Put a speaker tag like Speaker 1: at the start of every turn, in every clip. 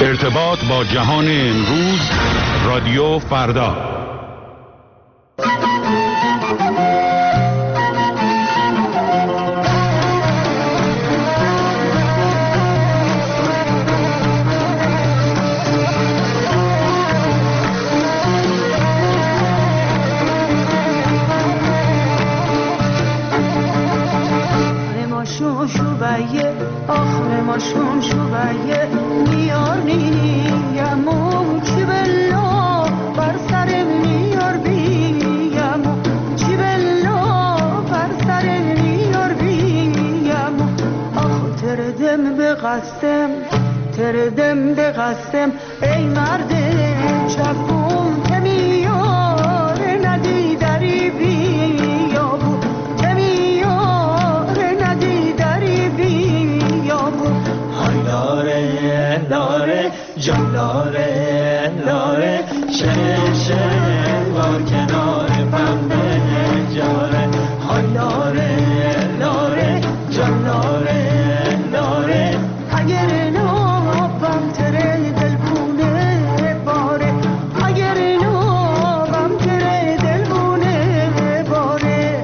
Speaker 1: ارتباط با جهان امروز، رادیو فردا.
Speaker 2: تردم به قسم ای مرد جوون که میاره ندی دری بیابو که میاره ندی دری بیابو های لاره لاره جان لاره لاره شه بار کنار پنبه جاره های لاره لاره جان لاره لاره اگر نابم تره دلبونه باره اگر نابم تره دلبونه باره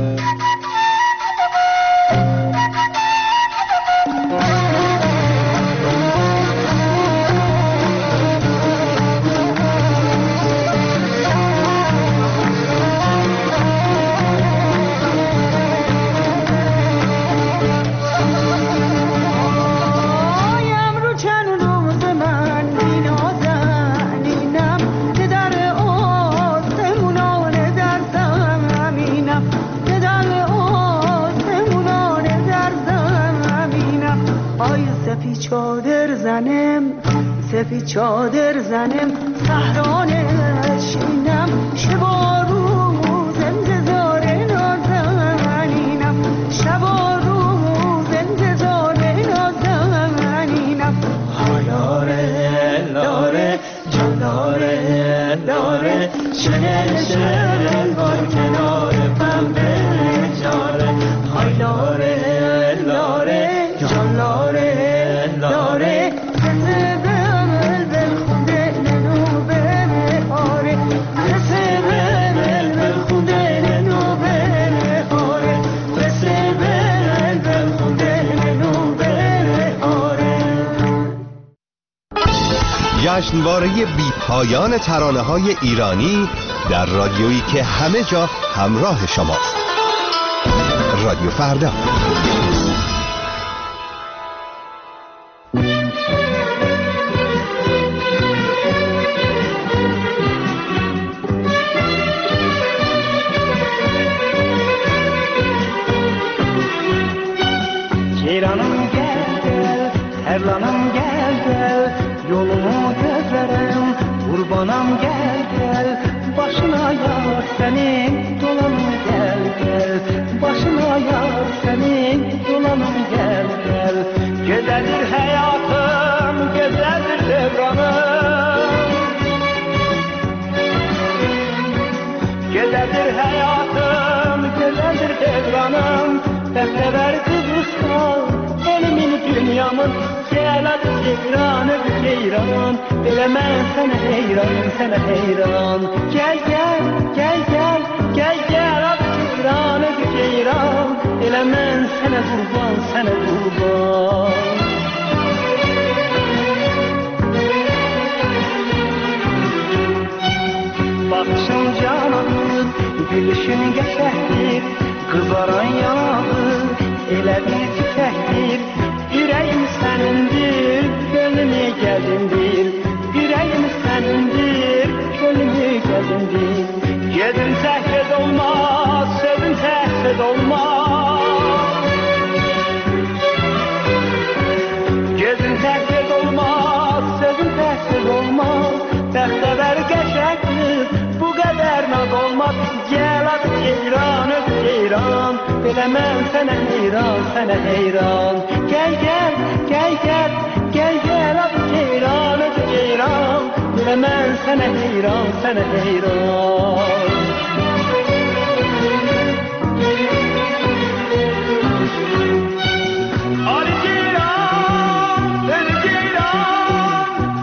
Speaker 2: سفید چادر زنم صحرا نشینم شب و روز انتظار نازنینم شب و روز انتظار نازنینم لاره لاره جان لاره لاره شل بار کنار پنبه جاره های لاره لاره جان لاره لاره
Speaker 3: جشنواره بی پایان ترانه‌های ایرانی در رادیویی که همه جا همراه شماست. رادیو فردا.
Speaker 2: Ceyranım gel, Erlanım gel, yolumu gözlerim, kurbanım gel, başına yar senin, dolanım gel, başına yar senin, dolanım gel, güzeldir hayatım, güzeldir devranım, güzeldir hayatım, güzeldir devranım, defter kızıstan, elimin dünyamın, gel hadi ceyran öbür ceyran, bilemem sana heyran, gel hadi ceyran öbür ceyran, bilemem sana kurban. Bakışın cananır, gülüşün geçerdir, kızaran yanağır, elə bir çiçəkdir, ürəyim sənindir, gönlümü gəzindir, ürəyim sənindir, gönlümü gəzindir. Gedin səhved olmaz, sözün səhved olmaz. Gedin səhved olmaz, sözün səhved olmaz. Bəxtəvər qəşəkdir, bu qədər naz olmaz. Gəl adı ceyran, öp ceyran, biləməm sənə heyran. Gəl adı ceyran, öp ceyran, biləməm sənə heyran. Ali ceyran,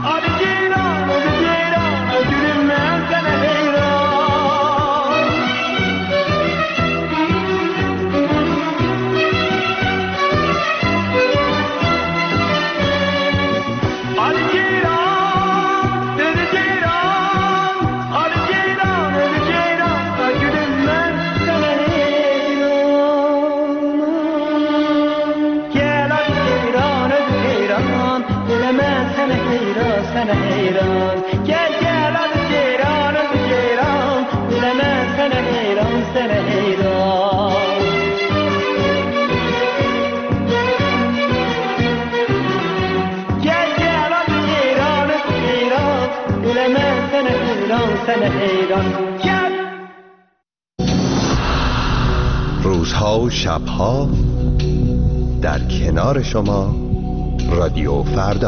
Speaker 2: حیران دل من سن حیران سن حیران گل گل از جیران دل من سن حیران سن حیران گل گل از جیران دل من سن حیران سن حیران
Speaker 3: روزها و شبها در کنار شما رادیو فردا.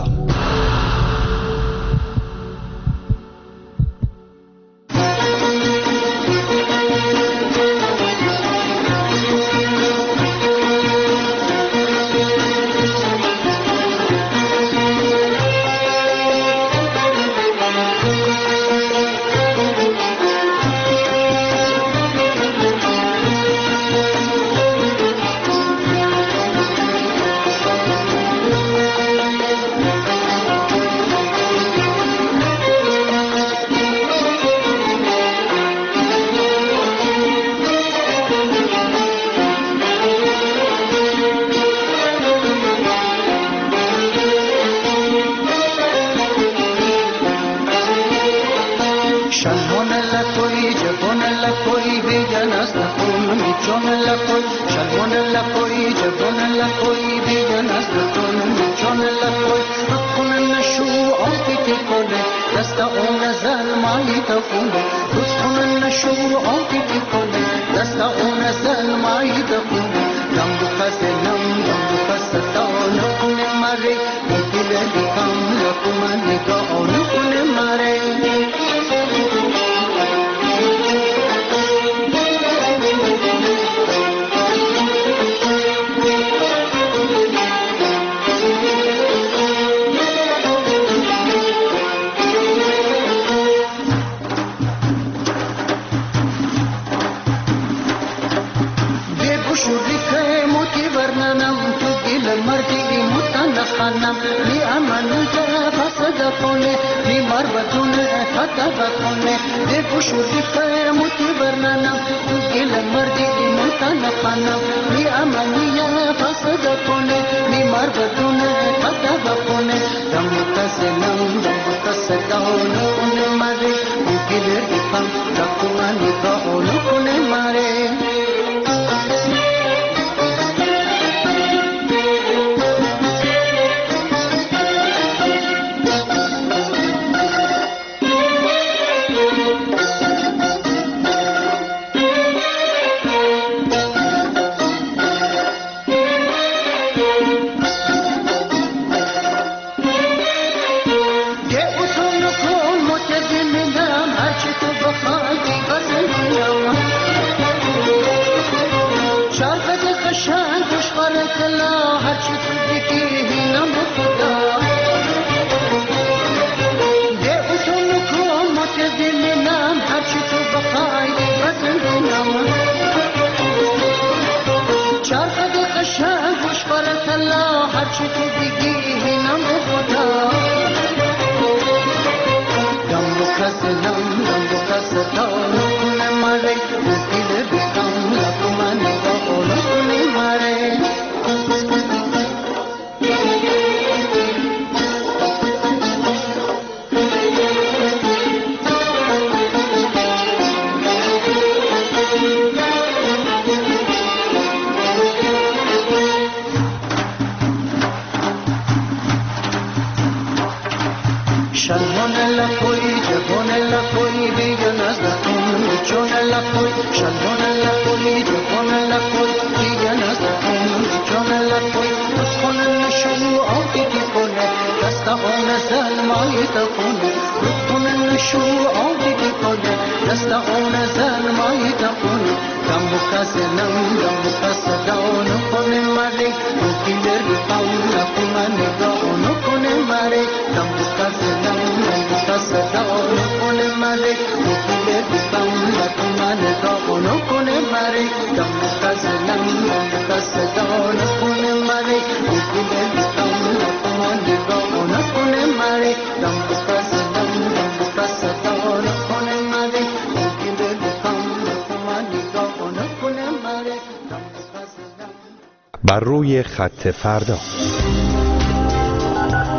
Speaker 3: بر روی خط فردا.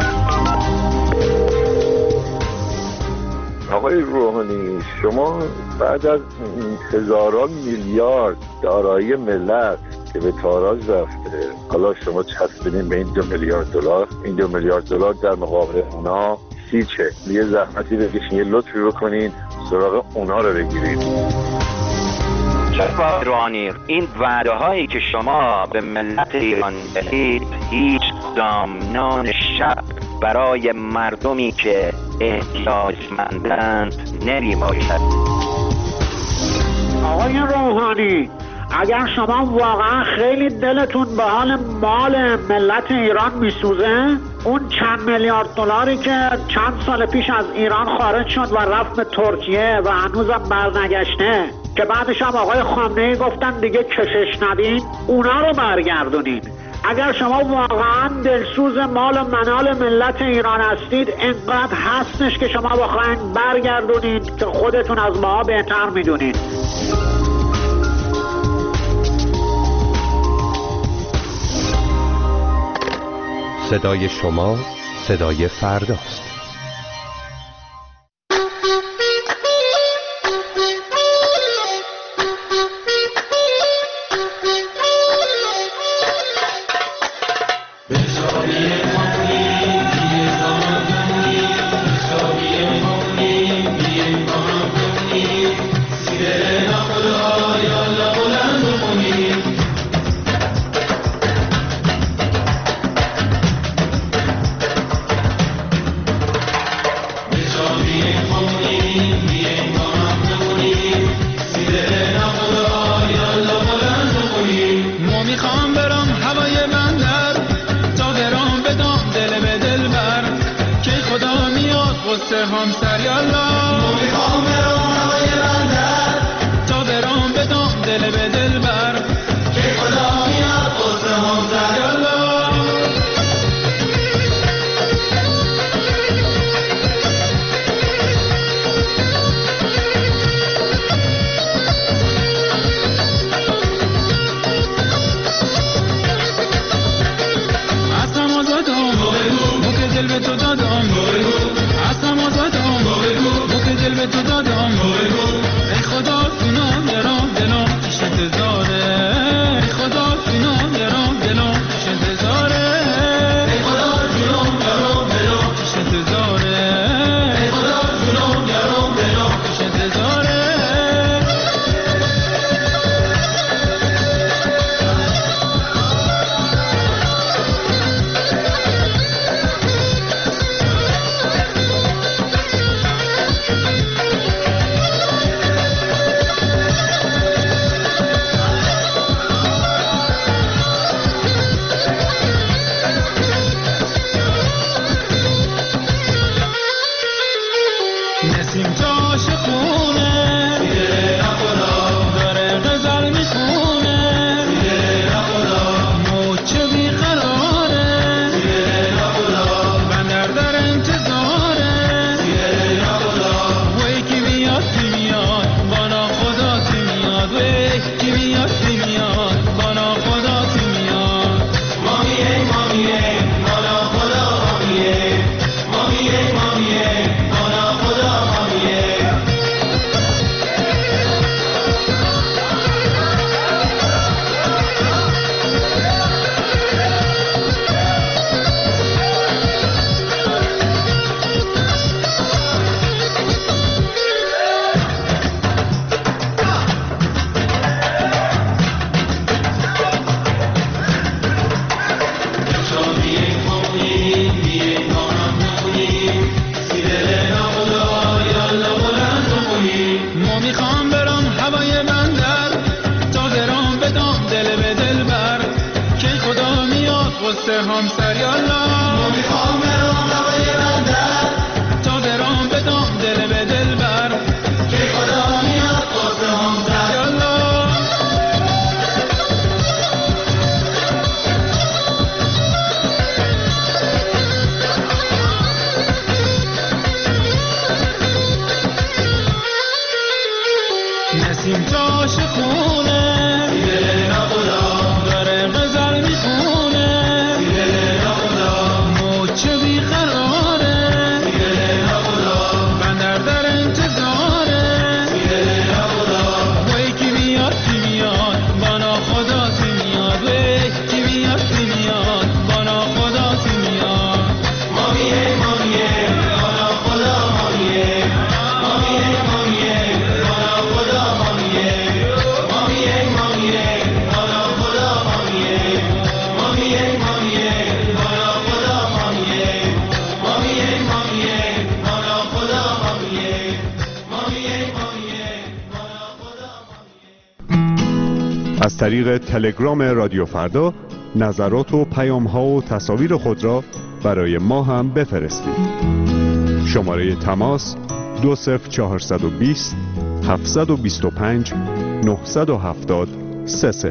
Speaker 4: آقای روحانی، شما بعد از هزاران میلیارد دارایی ملت که به تاراج رفته، حالا شما چسبیدین به این 2 میلیارد دلار. این 2 میلیارد دلار در مقابل اونا هیچه. یه زحمتی بکشین، یه لطفی بکنین، سراغ اونا رو بگیرید.
Speaker 5: جناب روحانی، این وعده هایی که شما به ملت ایران دهید هیچ دامنان شب برای مردمی که احتیاجمندند نمی باشد.
Speaker 6: آقای روحانی، اگر شما واقعا خیلی دلتون به حال مال ملت ایران میسوزه، اون چند میلیارد دلاری که چند سال پیش از ایران خارج شد و رفت به ترکیه و هنوزم برنگشته، که بعدش هم آقای خامنه‌ای گفتن دیگه کشش ندین، اونا رو برگردونین. اگر شما واقعا دلسوز مال و منال ملت ایران هستید، اینقدر هستش که شما بخواین برگردونید که خودتون از ما بهتر میدونید.
Speaker 3: صدای شما صدای فرداست.
Speaker 1: از طریق تلگرام رادیو فردا نظرات و پیام‌ها و تصاویر خود را برای ما هم بفرستید. شماره تماس 20420 725 970 30.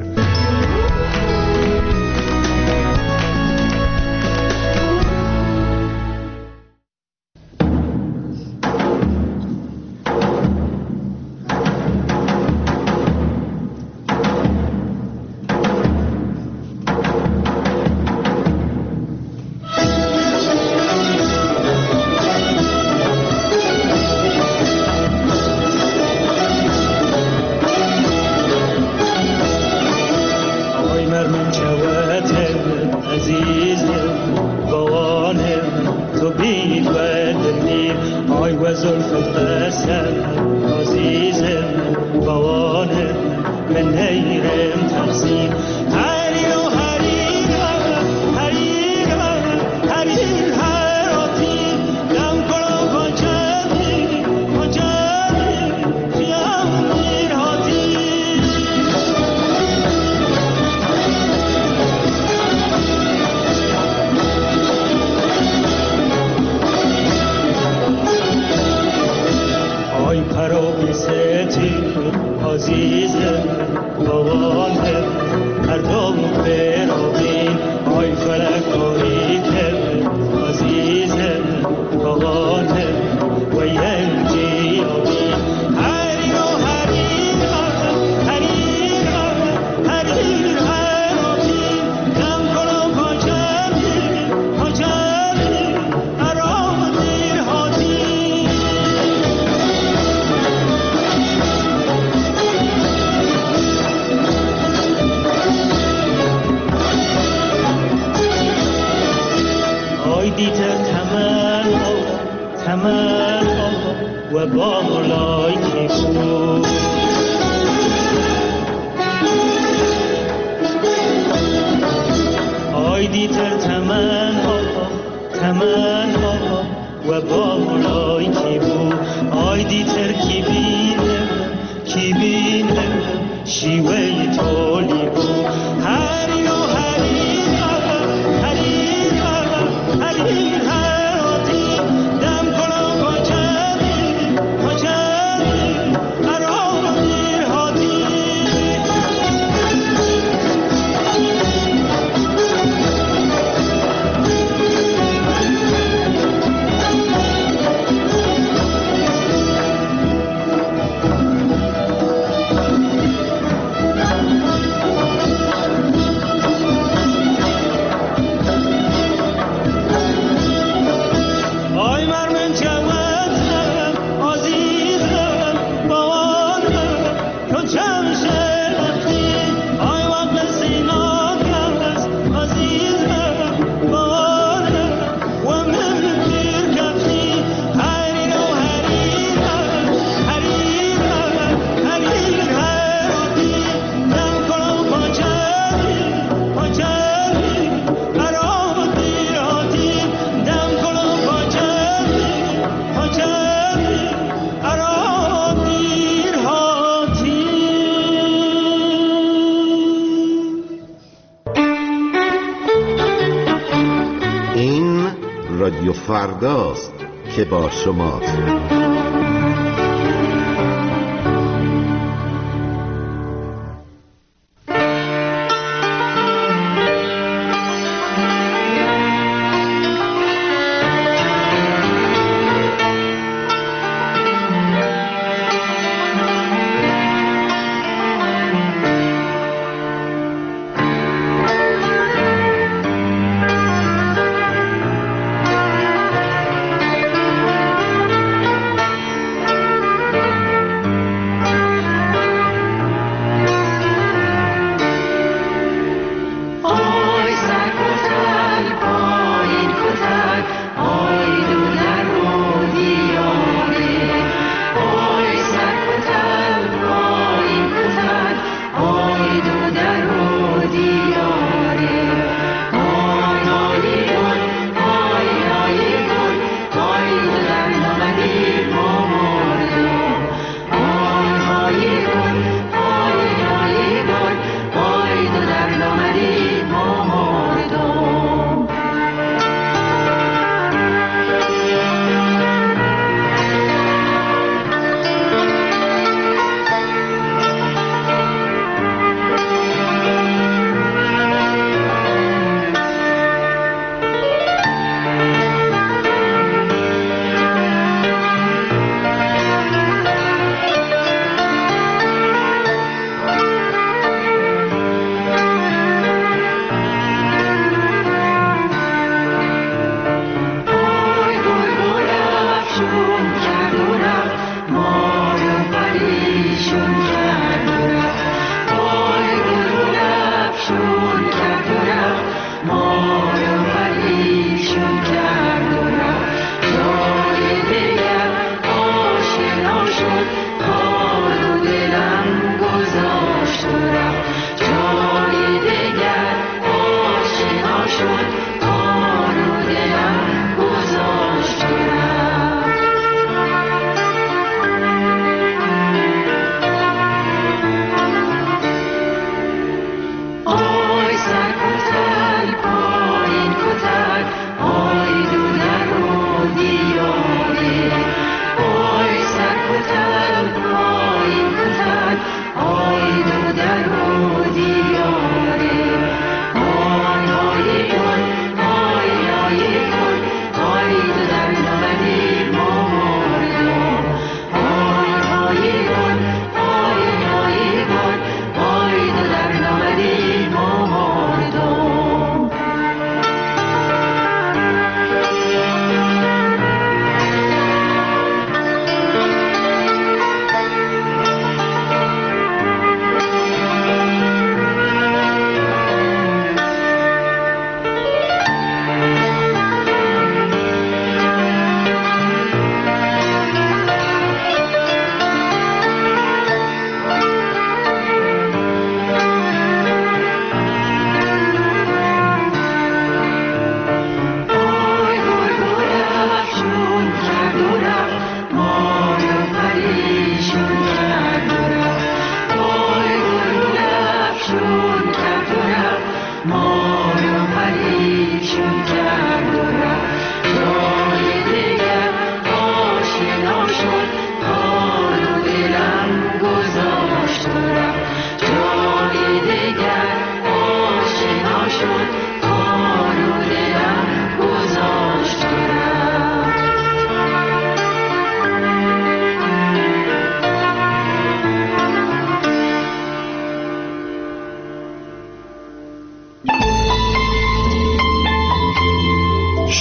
Speaker 7: رادیو فرداست که با شماست.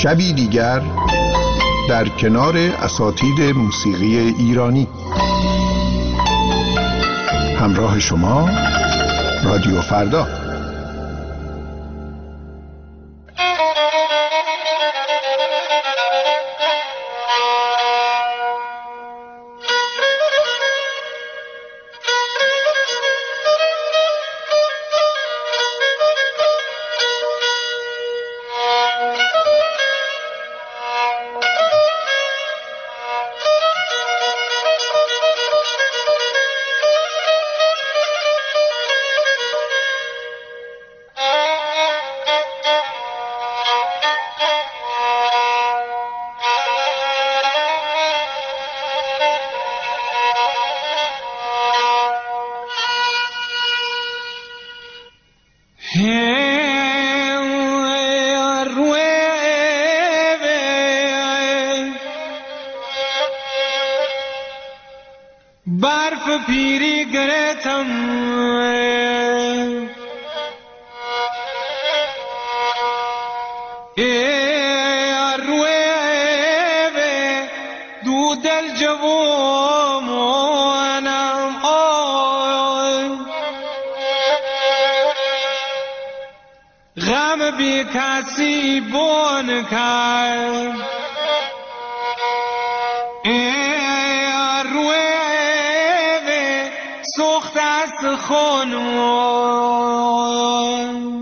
Speaker 8: شبی دیگر در کنار اساتید موسیقی ایرانی. همراه شما رادیو فردا.
Speaker 2: برف پیری گرتم روی دو دل جوانم غم بی کسی بون کرد سخت است خانم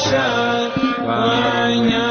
Speaker 9: باشد و